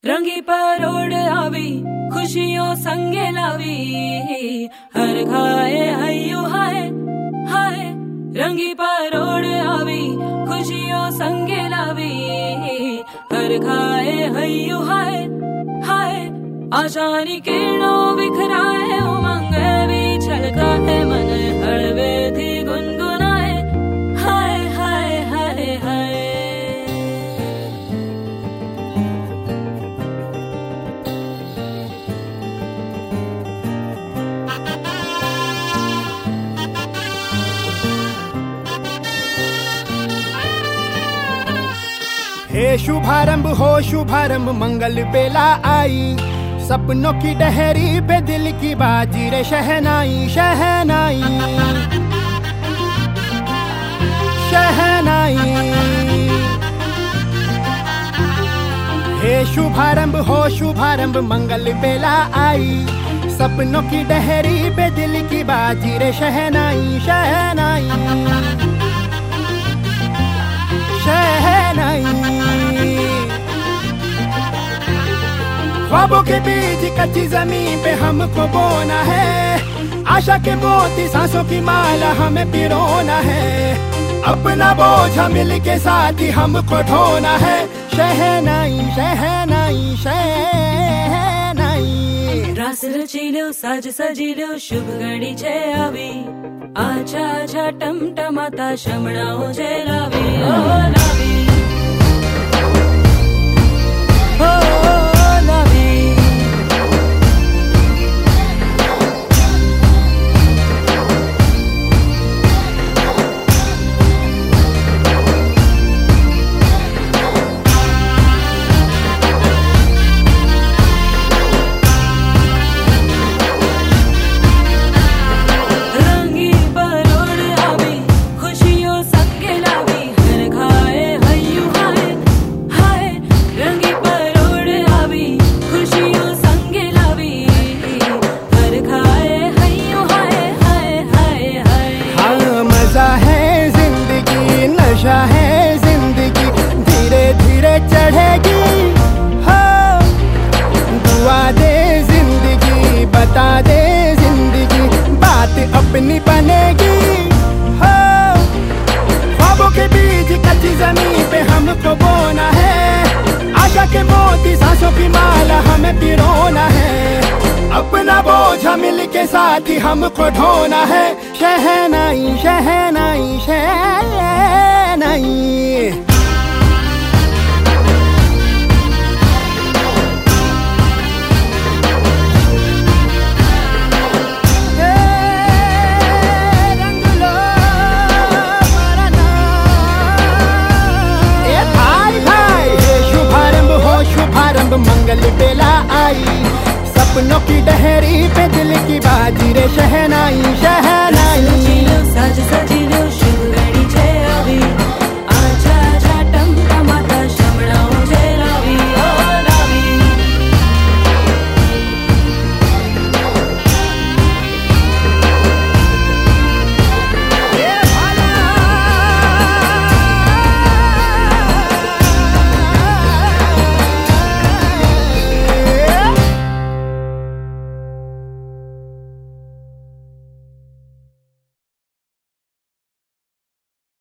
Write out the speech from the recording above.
रंगी परोड़ आवी खुशियों संगे लावी, हर खाए हयू हाय हाय। रंगी परोड़ आवी खुशियों संगे लावी, हर खाए हयू हाय हाय। आशानी किरणों बिखराए उमंग भी छलकाए, मन हड़वे थी गुनगुनाए हाय हाय हाय हाय। हे शुभारंभ हो शुभारंभ मंगल बेला आई, सपनों की डहरी पे दिल की बाजी रे शहनाई शहनाई शहनाई। हे शुभारंभ हो शुभारंभ मंगल बेला आई, सपनों की डहरी पे दिल की बाजी रे शहनाई शहनाई शहनाई। ख्वाबों के बीज कच्ची जमीन पे हमको बोना है, आशा के मोती सांसों की माला हमें पिरोना है। अपना बोझा मिल के साथ ही हमको ढोना है, शहनाई शहनाई शहनाई। रास रचीलो साज सजीलो शुभ घड़ी छे आवी, आछा आछा टमटमाता शमणाओ छे लावी ओ लावी ओ लावी। नशा है जिंदगी धीरे धीरे चढ़ेगी हो, दुआ दे जिंदगी बता दे जिंदगी बात अपनी बनेगी हो। ख्वाबों के बीज कच्ची जमीन पे हमको बोना है, आशा के मोती सांसों की माला हमें पिरोना है। अपना बोझा मिल के साथ ही हमको ढोना है, शहनाई शहनाई शहनाई। रंग लो मेरा नाम। ए भाई भाई शुभारंभ हो शुभारंभ मंगल बेला आई, सपनों की डहरी पे दिल की बाजी रे शहनाई शहर।